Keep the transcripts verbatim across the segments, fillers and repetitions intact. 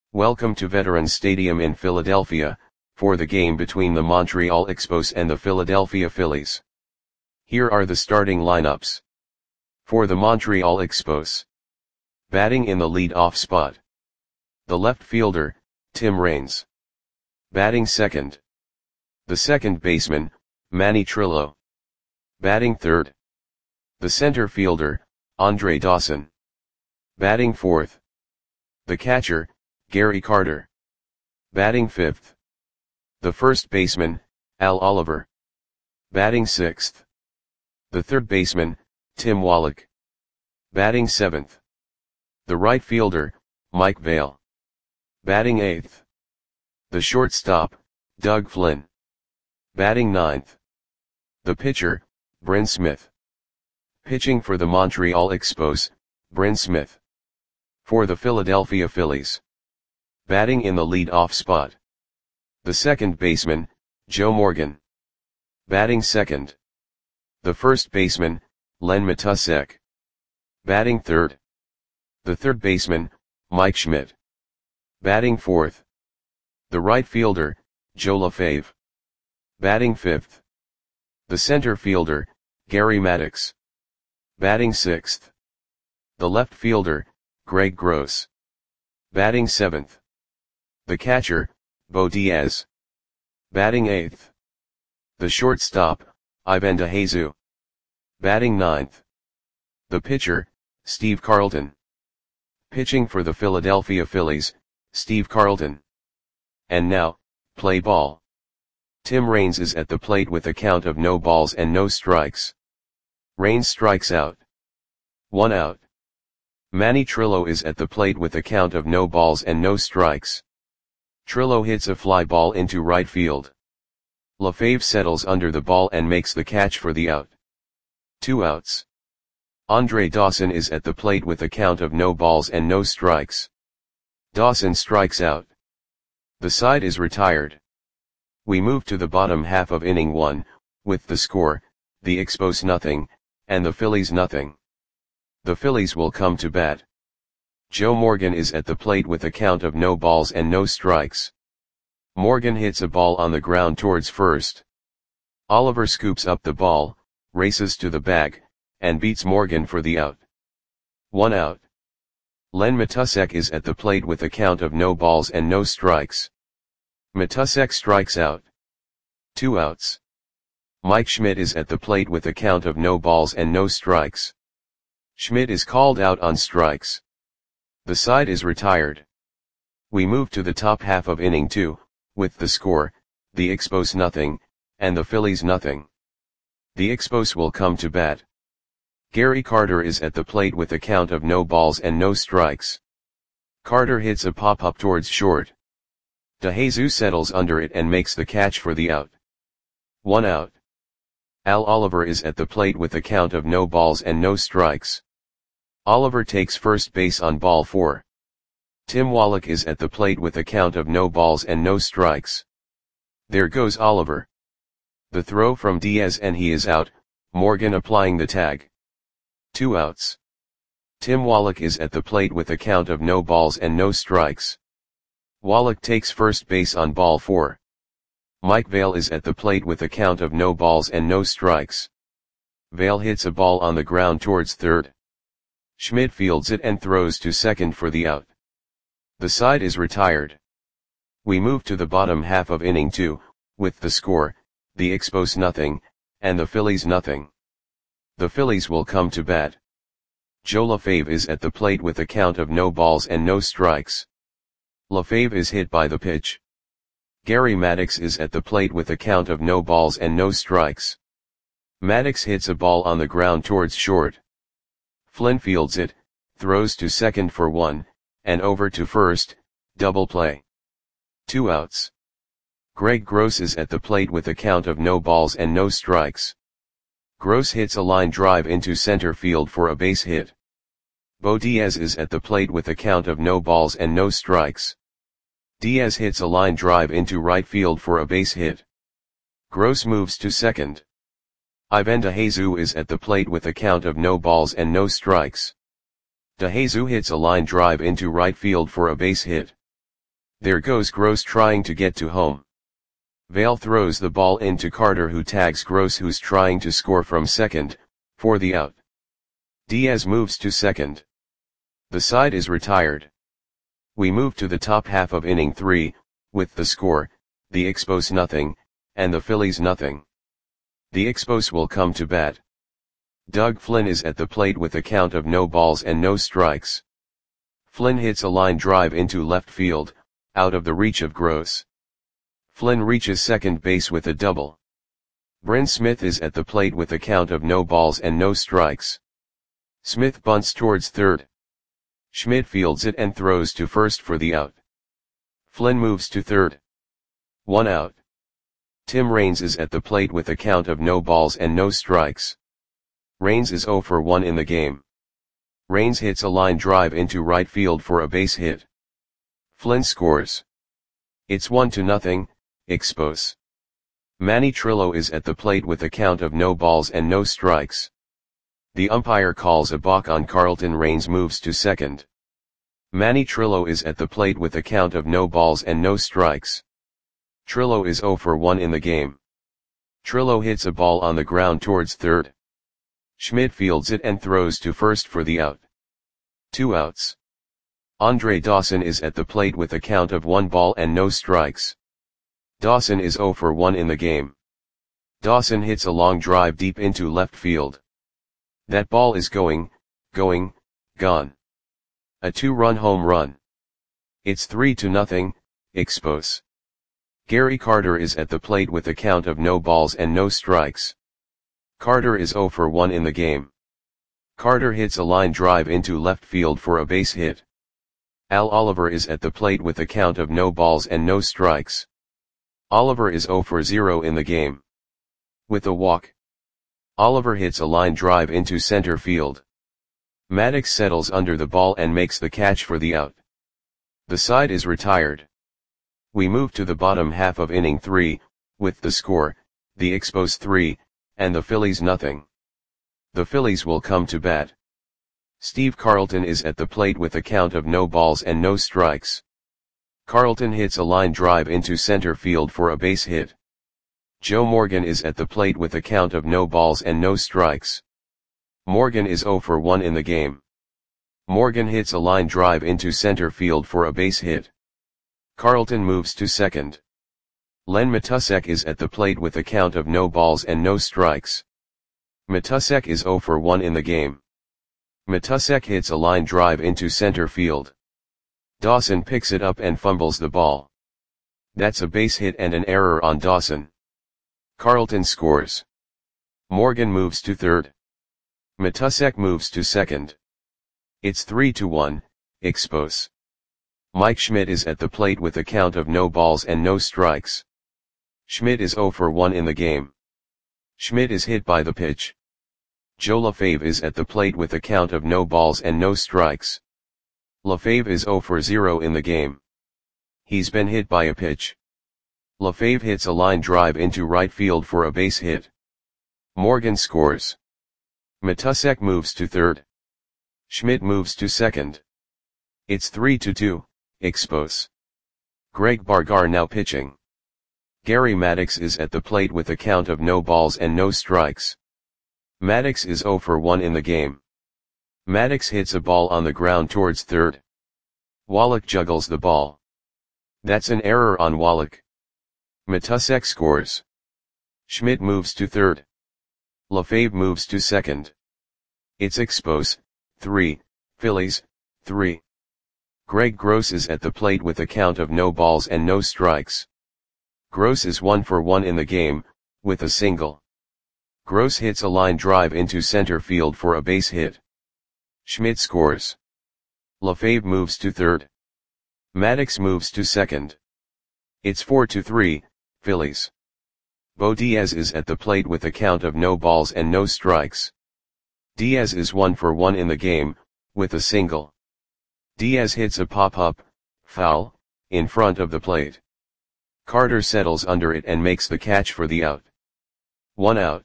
Welcome to Veterans Stadium in Philadelphia, for the game between the Montreal Expos and the Philadelphia Phillies. Here are the starting lineups. For the Montreal Expos. Batting in the lead-off spot. The left fielder, Tim Raines. Batting second. The second baseman, Manny Trillo. Batting third. The center fielder, Andre Dawson. Batting fourth. The catcher, Gary Carter. Batting fifth. The first baseman, Al Oliver. Batting sixth. The third baseman, Tim Wallach. Batting seventh. The right fielder, Mike Vail. Batting eighth. The shortstop, Doug Flynn. Batting ninth. The pitcher, Bryn Smith. Pitching for the Montreal Expos, Bryn Smith. For the Philadelphia Phillies. Batting in the lead-off spot. The second baseman, Joe Morgan. Batting second. The first baseman, Len Matusek. Batting third. The third baseman, Mike Schmidt. Batting fourth. The right fielder, Joe LaFave. Batting fifth. The center fielder, Gary Maddox. Batting sixth. The left fielder, Greg Gross. Batting seventh. The catcher, Bo Diaz. Batting eighth. The shortstop, Ivan DeJesus. Batting ninth. The pitcher, Steve Carlton. Pitching for the Philadelphia Phillies, Steve Carlton. And now, play ball. Tim Raines is at the plate with a count of no balls and no strikes. Raines strikes out. One out. Manny Trillo is at the plate with a count of no balls and no strikes. Trillo hits a fly ball into right field. LaFave settles under the ball and makes the catch for the out. Two outs. Andre Dawson is at the plate with a count of no balls and no strikes. Dawson strikes out. The side is retired. We move to the bottom half of inning one, with the score, the Expos nothing, and the Phillies nothing. The Phillies will come to bat. Joe Morgan is at the plate with a count of no balls and no strikes. Morgan hits a ball on the ground towards first. Oliver scoops up the ball, races to the bag, and beats Morgan for the out. One out. Len Matusek is at the plate with a count of no balls and no strikes. Matusek strikes out. Two outs. Mike Schmidt is at the plate with a count of no balls and no strikes. Schmidt is called out on strikes. The side is retired. We move to the top half of inning two, with the score, the Expos nothing, and the Phillies nothing. The Expos will come to bat. Gary Carter is at the plate with a count of no balls and no strikes. Carter hits a pop-up towards short. DeJesus settles under it and makes the catch for the out. One out. Al Oliver is at the plate with a count of no balls and no strikes. Oliver takes first base on ball four. Tim Wallach is at the plate with a count of no balls and no strikes. There goes Oliver. The throw from Diaz and he is out, Morgan applying the tag. Two outs. Tim Wallach is at the plate with a count of no balls and no strikes. Wallach takes first base on ball four. Mike Vail is at the plate with a count of no balls and no strikes. Vail hits a ball on the ground towards third. Schmidt fields it and throws to second for the out. The side is retired. We move to the bottom half of inning two, with the score, the Expos nothing, and the Phillies nothing. The Phillies will come to bat. Joe LaFave is at the plate with a count of no balls and no strikes. LaFave is hit by the pitch. Gary Maddox is at the plate with a count of no balls and no strikes. Maddox hits a ball on the ground towards short. Flynn fields it, throws to second for one, and over to first, double play. Two outs. Greg Gross is at the plate with a count of no balls and no strikes. Gross hits a line drive into center field for a base hit. Bo Diaz is at the plate with a count of no balls and no strikes. Diaz hits a line drive into right field for a base hit. Gross moves to second. Ivan DeJesus is at the plate with a count of no balls and no strikes. DeJesus hits a line drive into right field for a base hit. There goes Gross trying to get to home. Vail throws the ball into Carter, who tags Gross, who's trying to score from second, for the out. Diaz moves to second. The side is retired. We move to the top half of inning three, with the score, the Expos nothing, and the Phillies nothing. The Expos will come to bat. Doug Flynn is at the plate with a count of no balls and no strikes. Flynn hits a line drive into left field, out of the reach of Gross. Flynn reaches second base with a double. Bryn Smith is at the plate with a count of no balls and no strikes. Smith bunts towards third. Schmidt fields it and throws to first for the out. Flynn moves to third. One out. Tim Raines is at the plate with a count of no balls and no strikes. Raines is oh for one in the game. Raines hits a line drive into right field for a base hit. Flynn scores. It's one to nothing, Expos. Manny Trillo is at the plate with a count of no balls and no strikes. The umpire calls a balk on Carlton. Raines moves to second. Manny Trillo is at the plate with a count of no balls and no strikes. Trillo is oh for one in the game. Trillo hits a ball on the ground towards third. Schmidt fields it and throws to first for the out. Two outs. Andre Dawson is at the plate with a count of one ball and no strikes. Dawson is oh for one in the game. Dawson hits a long drive deep into left field. That ball is going, going, gone. A two-run home run. It's three to nothing, Expos. Gary Carter is at the plate with a count of no balls and no strikes. Carter is oh for one in the game. Carter hits a line drive into left field for a base hit. Al Oliver is at the plate with a count of no balls and no strikes. Oliver is oh for zero in the game. With a walk. Oliver hits a line drive into center field. Maddox settles under the ball and makes the catch for the out. The side is retired. We move to the bottom half of inning three, with the score, the Expos three, and the Phillies nothing. The Phillies will come to bat. Steve Carlton is at the plate with a count of no balls and no strikes. Carlton hits a line drive into center field for a base hit. Joe Morgan is at the plate with a count of no balls and no strikes. Morgan is oh for one in the game. Morgan hits a line drive into center field for a base hit. Carlton moves to second. Len Matusek is at the plate with a count of no balls and no strikes. Matusek is oh for one in the game. Matusek hits a line drive into center field. Dawson picks it up and fumbles the ball. That's a base hit and an error on Dawson. Carlton scores. Morgan moves to third. Matusek moves to second. It's three to one, Expos. Mike Schmidt is at the plate with a count of no balls and no strikes. Schmidt is oh for one in the game. Schmidt is hit by the pitch. Joe LaFave is at the plate with a count of no balls and no strikes. LaFave is oh for zero in the game. He's been hit by a pitch. LaFave hits a line drive into right field for a base hit. Morgan scores. Matusek moves to third. Schmidt moves to second. It's three to two, Expos. Greg Bargar now pitching. Gary Maddox is at the plate with a count of no balls and no strikes. Maddox is oh for one in the game. Maddox hits a ball on the ground towards third. Wallach juggles the ball. That's an error on Wallach. Matusek scores. Schmidt moves to third. LaFave moves to second. It's Expos, three, Phillies, three. Greg Gross is at the plate with a count of no balls and no strikes. Gross is one for one in the game, with a single. Gross hits a line drive into center field for a base hit. Schmidt scores. LaFave moves to third. Maddox moves to second. It's four to three, Phillies. Bo Diaz is at the plate with a count of no balls and no strikes. Diaz is one for one in the game, with a single. Diaz hits a pop-up, foul, in front of the plate. Carter settles under it and makes the catch for the out. One out.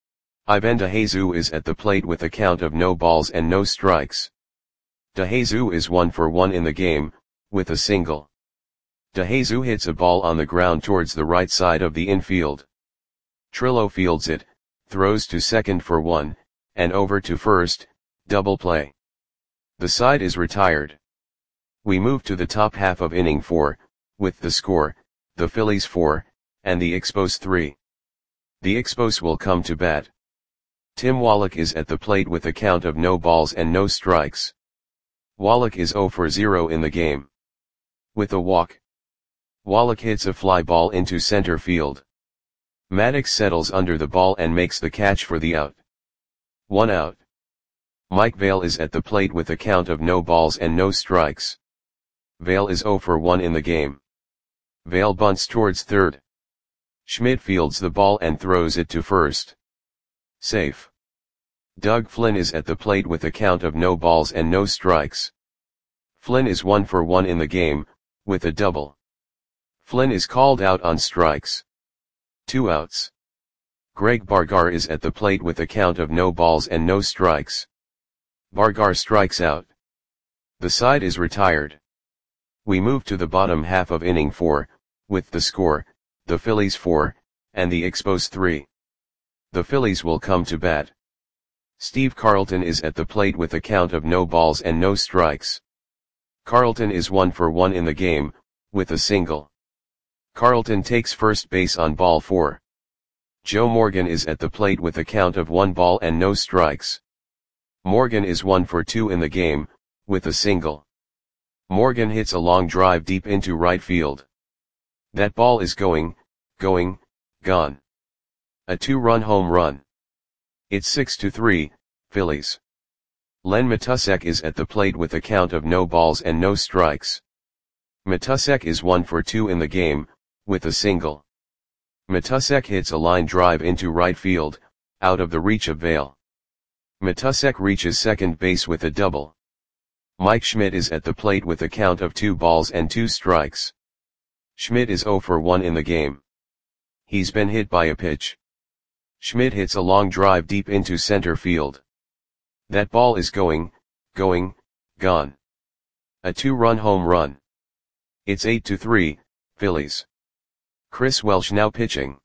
Ivan DeJesus is at the plate with a count of no balls and no strikes. DeJesus is one for one in the game, with a single. DeJesus hits a ball on the ground towards the right side of the infield. Trillo fields it, throws to second for one, and over to first, double play. The side is retired. We move to the top half of inning four, with the score, the Phillies four, and the Expos three. The Expos will come to bat. Tim Wallach is at the plate with a count of no balls and no strikes. Wallach is zero for zero in the game. With a walk, Wallach hits a fly ball into center field. Maddox settles under the ball and makes the catch for the out. One out. Mike Vail is at the plate with a count of no balls and no strikes. Vail is zero for one in the game. Vail bunts towards third. Schmidt fields the ball and throws it to first. Safe. Doug Flynn is at the plate with a count of no balls and no strikes. Flynn is one for one in the game, with a double. Flynn is called out on strikes. Two outs. Greg Bargar is at the plate with a count of no balls and no strikes. Bargar strikes out. The side is retired. We move to the bottom half of inning four, with the score, the Phillies four, and the Expos three. The Phillies will come to bat. Steve Carlton is at the plate with a count of no balls and no strikes. Carlton is one for one in the game, with a single. Carlton takes first base on ball four. Joe Morgan is at the plate with a count of one ball and no strikes. Morgan is one for two in the game, with a single. Morgan hits a long drive deep into right field. That ball is going, going, gone. A two-run home run. It's six to three, Phillies. Len Matusek is at the plate with a count of no balls and no strikes. Matusek is one for two in the game, with a single. Matusek hits a line drive into right field, out of the reach of Vail. Matusek reaches second base with a double. Mike Schmidt is at the plate with a count of two balls and two strikes. Schmidt is zero for one in the game. He's been hit by a pitch. Schmidt hits a long drive deep into center field. That ball is going, going, gone. A two-run home run. It's eight to three, Phillies. Chris Welsh now pitching.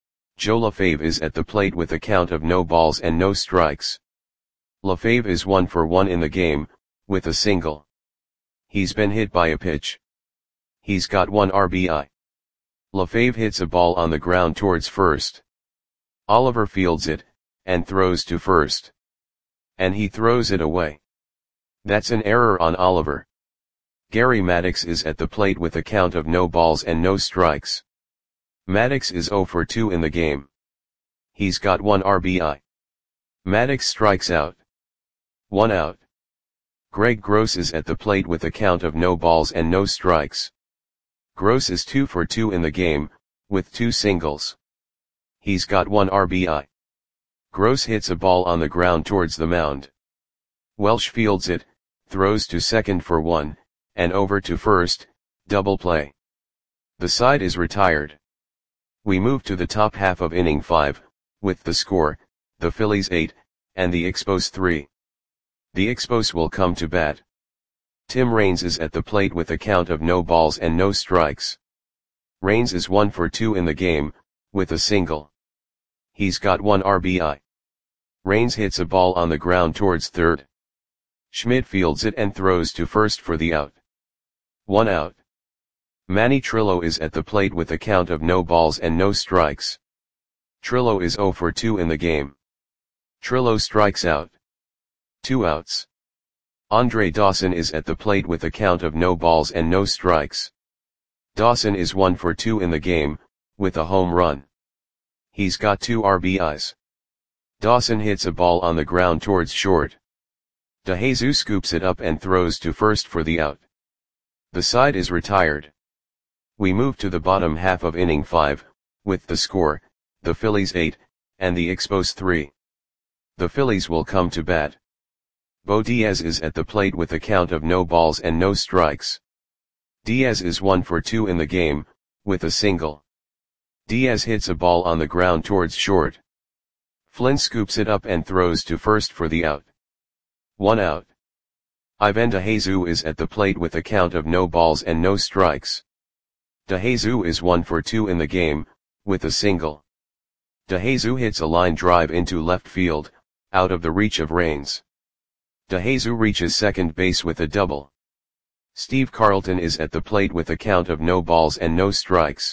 Joe LaFave is at the plate with a count of no balls and no strikes. LaFave is one for one in the game, with a single. He's been hit by a pitch. He's got one R B I. LaFave hits a ball on the ground towards first. Oliver fields it, and throws to first. And he throws it away. That's an error on Oliver. Gary Maddox is at the plate with a count of no balls and no strikes. Maddox is zero for two in the game. He's got one R B I. Maddox strikes out. One out. Greg Gross is at the plate with a count of no balls and no strikes. Gross is two for two in the game, with two singles. He's got one R B I. Gross hits a ball on the ground towards the mound. Welsh fields it, throws to second for one, and over to first, double play. The side is retired. We move to the top half of inning five, with the score, the Phillies eight, and the Expos three. The Expos will come to bat. Tim Raines is at the plate with a count of no balls and no strikes. Raines is one for two in the game, with a single. He's got one R B I. Raines hits a ball on the ground towards third. Schmidt fields it and throws to first for the out. One out. Manny Trillo is at the plate with a count of no balls and no strikes. Trillo is zero for two in the game. Trillo strikes out. Two outs. Andre Dawson is at the plate with a count of no balls and no strikes. Dawson is one for two in the game, with a home run. He's got two R B Is. Dawson hits a ball on the ground towards short. DeJesus scoops it up and throws to first for the out. The side is retired. We move to the bottom half of inning five, with the score, the Phillies eight, and the Expos three. The Phillies will come to bat. Bo Diaz is at the plate with a count of no balls and no strikes. Diaz is one for two in the game, with a single. Diaz hits a ball on the ground towards short. Flynn scoops it up and throws to first for the out. One out. Ivan DeJesus is at the plate with a count of no balls and no strikes. DeJesus is one for two in the game, with a single. DeJesus hits a line drive into left field, out of the reach of Raines. DeJesus reaches second base with a double. Steve Carlton is at the plate with a count of no balls and no strikes.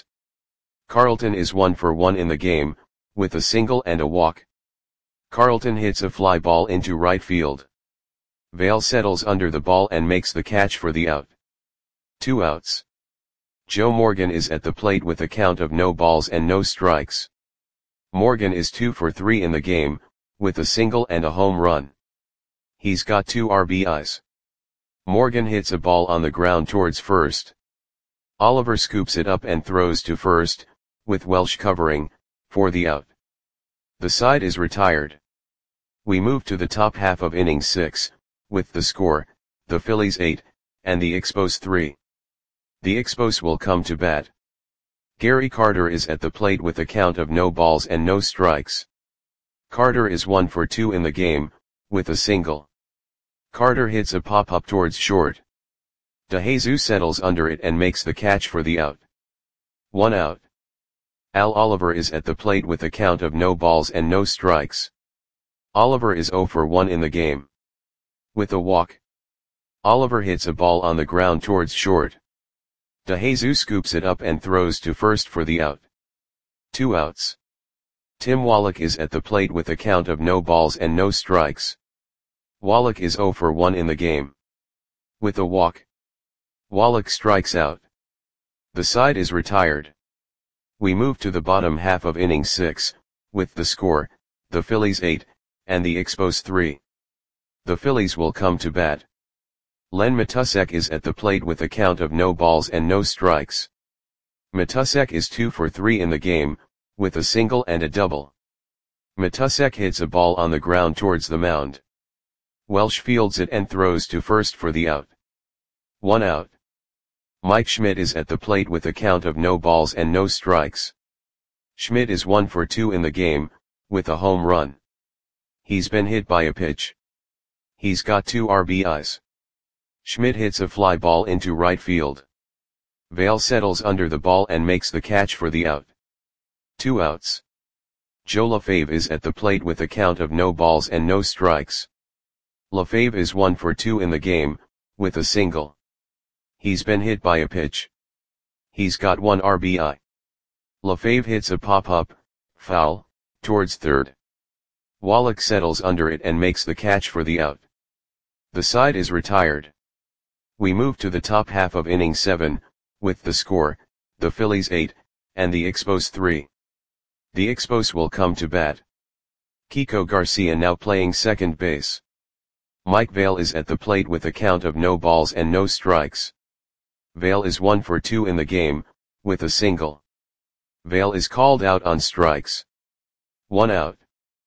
Carlton is one for one in the game, with a single and a walk. Carlton hits a fly ball into right field. Vail settles under the ball and makes the catch for the out. Two outs. Joe Morgan is at the plate with a count of no balls and no strikes. Morgan is two for three in the game, with a single and a home run. He's got two R B Is. Morgan hits a ball on the ground towards first. Oliver scoops it up and throws to first, with Welsh covering, for the out. The side is retired. We move to the top half of inning six, with the score, the Phillies eight, and the Expos three. The Expos will come to bat. Gary Carter is at the plate with a count of no balls and no strikes. Carter is one for two in the game, with a single. Carter hits a pop-up towards short. DeJesus settles under it and makes the catch for the out. One out. Al Oliver is at the plate with a count of no balls and no strikes. Oliver is zero for one in the game. With a walk. Oliver hits a ball on the ground towards short. DeJesus scoops it up and throws to first for the out. Two outs. Tim Wallach is at the plate with a count of no balls and no strikes. Wallach is zero for one in the game. With a walk. Wallach strikes out. The side is retired. We move to the bottom half of inning six, with the score, the Phillies eight, and the Expos three. The Phillies will come to bat. Len Matusek is at the plate with a count of no balls and no strikes. Matusek is two for three in the game, with a single and a double. Matusek hits a ball on the ground towards the mound. Welsh fields it and throws to first for the out. One out. Mike Schmidt is at the plate with a count of no balls and no strikes. Schmidt is one for two in the game, with a home run. He's been hit by a pitch. He's got two R B Is. Schmidt hits a fly ball into right field. Vail settles under the ball and makes the catch for the out. Two outs. Joe LaFave is at the plate with a count of no balls and no strikes. LaFave is one for two in the game, with a single. He's been hit by a pitch. He's got one R B I. LaFave hits a pop-up, foul, towards third. Wallach settles under it and makes the catch for the out. The side is retired. We move to the top half of inning seven, with the score, the Phillies eight, and the Expos three. The Expos will come to bat. Kiko Garcia now playing second base. Mike Vail is at the plate with a count of no balls and no strikes. Vail is one for two in the game, with a single. Vail is called out on strikes. One out.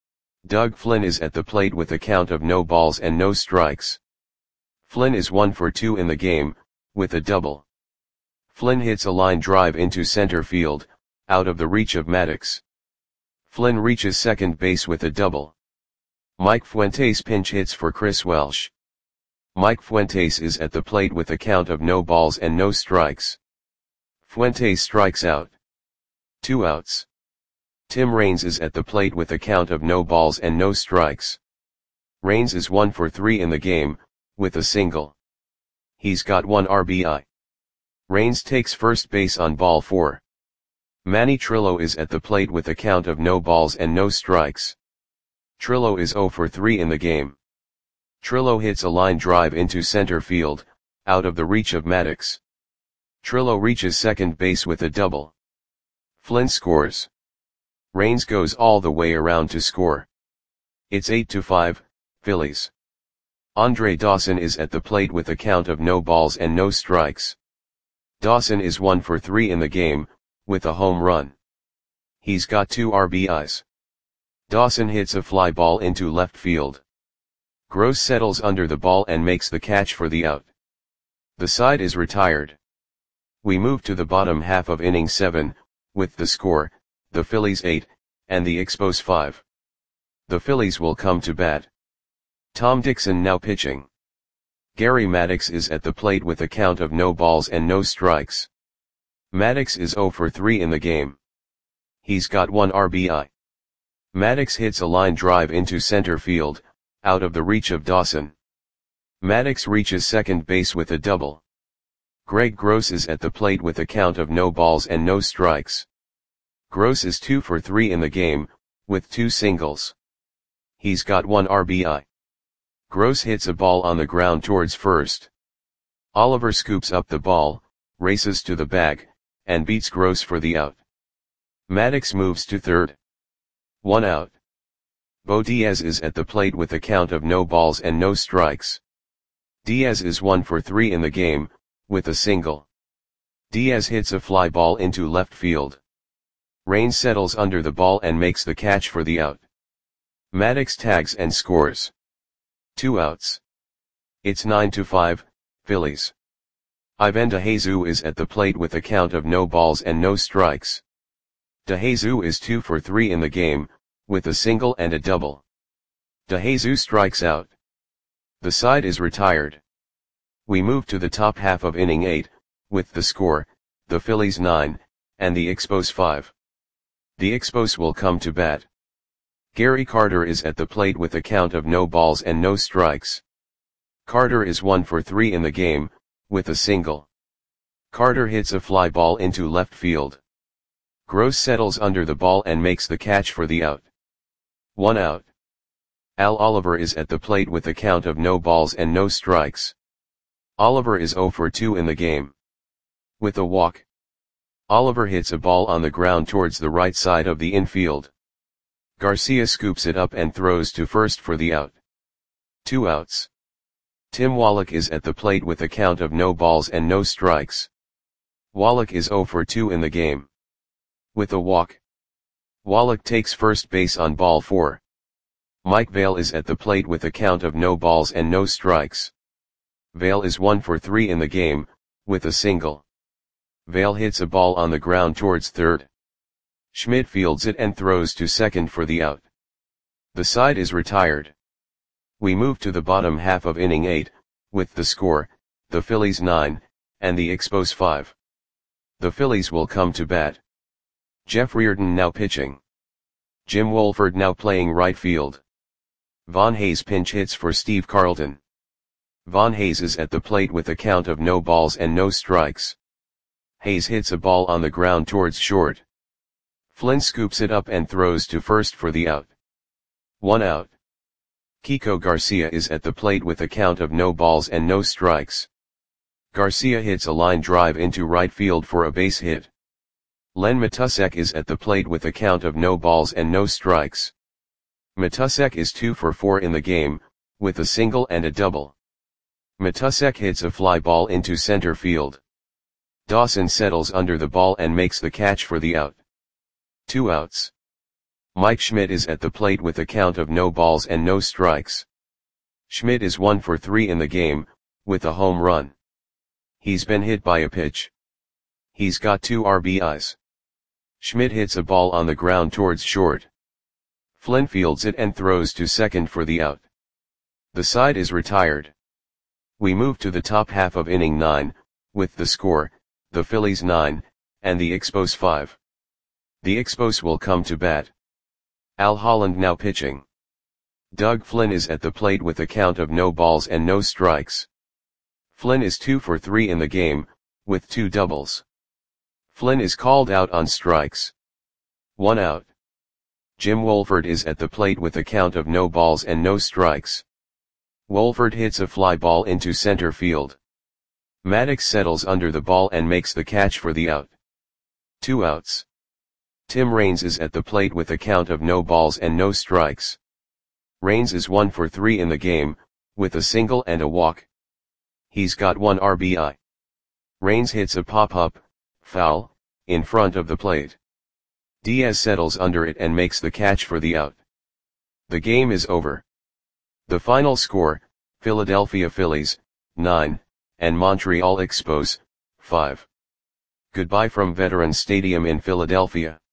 Doug Flynn is at the plate with a count of no balls and no strikes. Flynn is one for two in the game, with a double. Flynn hits a line drive into center field, out of the reach of Maddox. Flynn reaches second base with a double. Mike Fuentes pinch hits for Chris Welsh. Mike Fuentes is at the plate with a count of no balls and no strikes. Fuentes strikes out. Two outs. Tim Raines is at the plate with a count of no balls and no strikes. Raines is one for three in the game, with a single. He's got one R B I. Raines takes first base on ball four. Manny Trillo is at the plate with a count of no balls and no strikes. Trillo is zero for three in the game. Trillo hits a line drive into center field, out of the reach of Maddox. Trillo reaches second base with a double. Flynn scores. Raines goes all the way around to score. It's eight to five, Phillies. Andre Dawson is at the plate with a count of no balls and no strikes. Dawson is one for three in the game, with a home run. He's got two R B Is. Dawson hits a fly ball into left field. Gross settles under the ball and makes the catch for the out. The side is retired. We move to the bottom half of inning seven, with the score, the Phillies eight, and the Expos five. The Phillies will come to bat. Tom Dixon now pitching. Gary Maddox is at the plate with a count of no balls and no strikes. Maddox is zero for three in the game. He's got one R B I. Maddox hits a line drive into center field, out of the reach of Dawson. Maddox reaches second base with a double. Greg Gross is at the plate with a count of no balls and no strikes. Gross is two for three in the game, with two singles. He's got one R B I. Gross hits a ball on the ground towards first. Oliver scoops up the ball, races to the bag, and beats Gross for the out. Maddox moves to third. One out. Bo Diaz is at the plate with a count of no balls and no strikes. Diaz is one for three in the game, with a single. Diaz hits a fly ball into left field. Raines settles under the ball and makes the catch for the out. Maddox tags and scores. Two outs. It's nine to five, Phillies. Ivan DeJesus is at the plate with a count of no balls and no strikes. DeJesus is two for three in the game, with a single and a double. DeJesus strikes out. The side is retired. We move to the top half of inning eight, with the score, the Phillies nine, and the Expos five. The Expos will come to bat. Gary Carter is at the plate with a count of no balls and no strikes. Carter is one for three in the game, with a single. Carter hits a fly ball into left field. Gross settles under the ball and makes the catch for the out. One out. Al Oliver is at the plate with a count of no balls and no strikes. Oliver is zero for two in the game. With a walk. Oliver hits a ball on the ground towards the right side of the infield. Garcia scoops it up and throws to first for the out. Two outs. Tim Wallach is at the plate with a count of no balls and no strikes. Wallach is zero for two in the game. With a walk. Wallach takes first base on ball four. Mike Vail is at the plate with a count of no balls and no strikes. Vail is one for three in the game, with a single. Vail hits a ball on the ground towards third. Schmidt fields it and throws to second for the out. The side is retired. We move to the bottom half of inning eight, with the score, the Phillies nine, and the Expos five. The Phillies will come to bat. Jeff Reardon now pitching. Jim Wolford now playing right field. Von Hayes pinch hits for Steve Carlton. Von Hayes is at the plate with a count of no balls and no strikes. Hayes hits a ball on the ground towards short. Flynn scoops it up and throws to first for the out. One out. Kiko Garcia is at the plate with a count of no balls and no strikes. Garcia hits a line drive into right field for a base hit. Len Matusek is at the plate with a count of no balls and no strikes. Matusek is two for four in the game, with a single and a double. Matusek hits a fly ball into center field. Dawson settles under the ball and makes the catch for the out. Two outs. Mike Schmidt is at the plate with a count of no balls and no strikes. Schmidt is one for three in the game, with a home run. He's been hit by a pitch. He's got two R B Is. Schmidt hits a ball on the ground towards short. Flynn fields it and throws to second for the out. The side is retired. We move to the top half of inning nine, with the score, the Phillies nine, and the Expos five. The Expos will come to bat. Al Holland now pitching. Doug Flynn is at the plate with a count of no balls and no strikes. Flynn is two for three in the game, with two doubles. Flynn is called out on strikes. One out. Jim Wolford is at the plate with a count of no balls and no strikes. Wolford hits a fly ball into center field. Maddox settles under the ball and makes the catch for the out. Two outs. Tim Raines is at the plate with a count of no balls and no strikes. Raines is one for three in the game, with a single and a walk. He's got one R B I. Raines hits a pop-up, foul, in front of the plate. Diaz settles under it and makes the catch for the out. The game is over. The final score, Philadelphia Phillies, nine, and Montreal Expos, five. Goodbye from Veterans Stadium in Philadelphia.